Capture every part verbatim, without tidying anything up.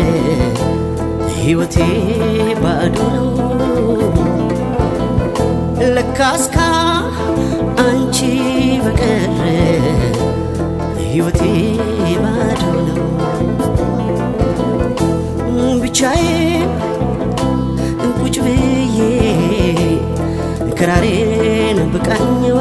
ሕይወቴ ባዶ ነው ለካስካ አንቺ በቀር ሕይወቴ ባዶ ነው ብቻዬን ቁጭ ብዬ ክራሬን ብቃኝዋ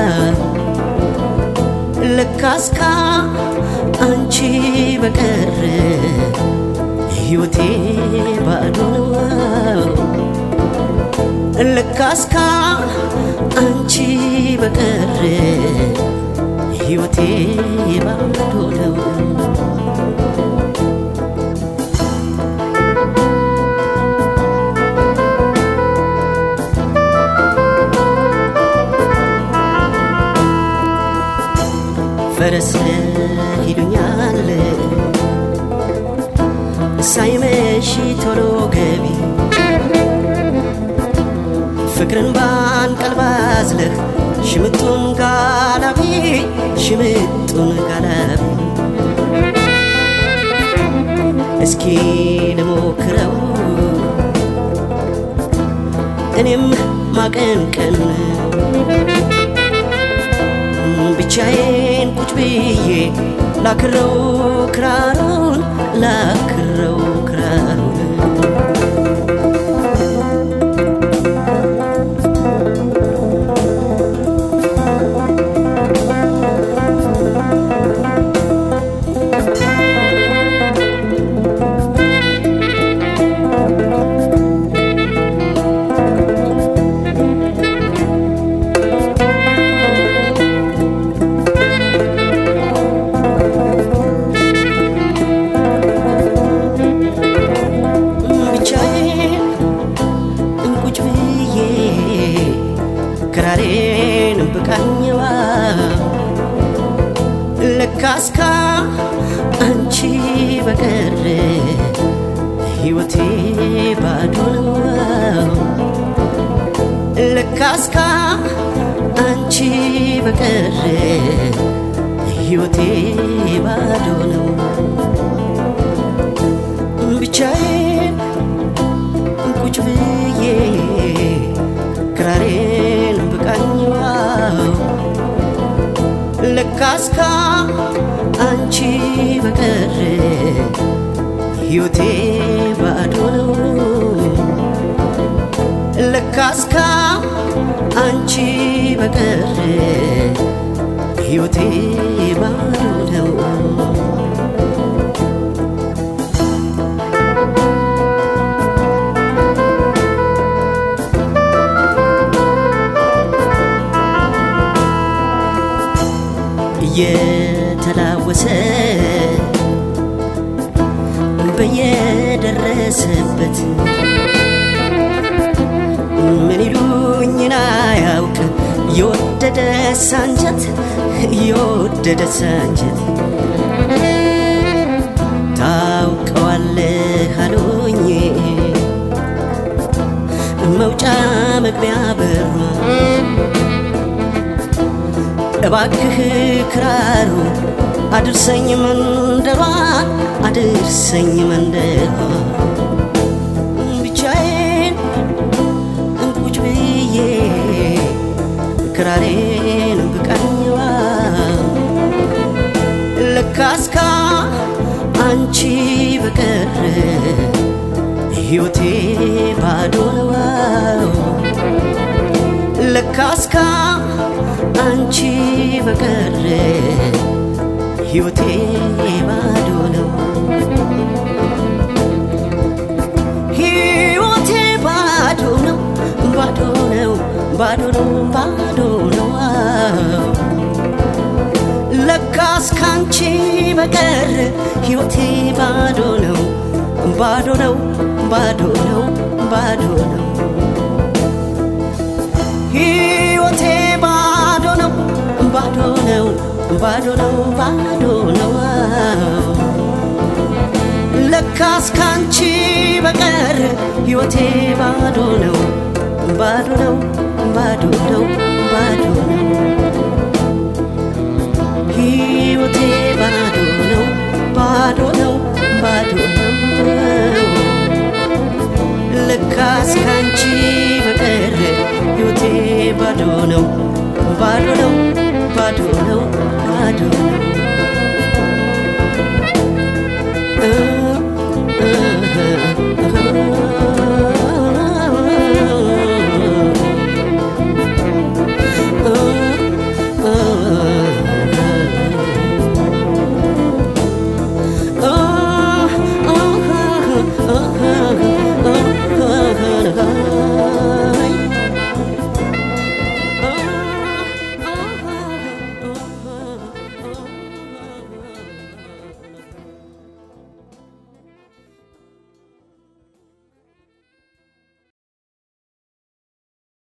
ለካስካ አንቺ በቀር ሕይወቴ ባዶ ነው ለካስካ አንቺ በቀር ሕይወቴ ባዶ ነው ፈረስ ሂዱኛል ሳይመሽ ቶሎ ገቢ ፍቅርን ባንቀልባዝለህ ሽምጡን ጋላቢ ሽምጡን ጋላቢ እስኪ ልሞክረው እኔም ማቀንቀን ብቻዬን ቁጭ ብዬ ላክረው ክራሩን ላክረው ክራሩን ክራሬን ብቃኝዋ ለካስካ አንቺ በቀር ሕይወቴ ባዶ ነው ለካስካ አንቺ በቀር ሕይወቴ ባዶ ነው ብቻዬን ቁጭ ብዬ ክራሬን ብቃኝዋ ለካስካ አንቺ በቀር ሕይወቴ ባዶ ነው ለካስካ አንቺ በቀር ሕይወቴ ባዶ ነው የተላወሰ በየደረሰበት ምን ይሉኝና ያውቅ የወደደ ሳንጀት የወደደ ሳንጀት ታውቀዋለህ አሉኝ መውጫ መግቢያ በሯ እባክህ ክራሩ አድርሰኝ መንደሯ አድርሰኝ መንደሯ ብቻዬን ቁጭ ብዬ ክራሬን ብቃኝዋ ለካስካ አንቺ በቀር ሕይወቴ ባዶ ነው ለካስካ አንቺ በቀር ሕይወቴ ባዶ ነው ሕይወቴ ባዶ ነው ባዶ ነው ባዶ ነው ባዶ ነው ለካስካ አንቺ በቀር ሕይወቴ ባዶ ነው ባዶ ነው ባዶ ነው ባዶ ነው ሕይወቴ ባዶ ነው ባዶ ነው ባዶ ነው ባዶ ነው ለካስካ አንቺ በቀር ሕይወቴ ባዶ ነው ባዶ ነው ባዶ ነው ባዶ ነው ሕይወቴ ባዶ ነው ባዶ ነው ባዶ ነው እስካንቺ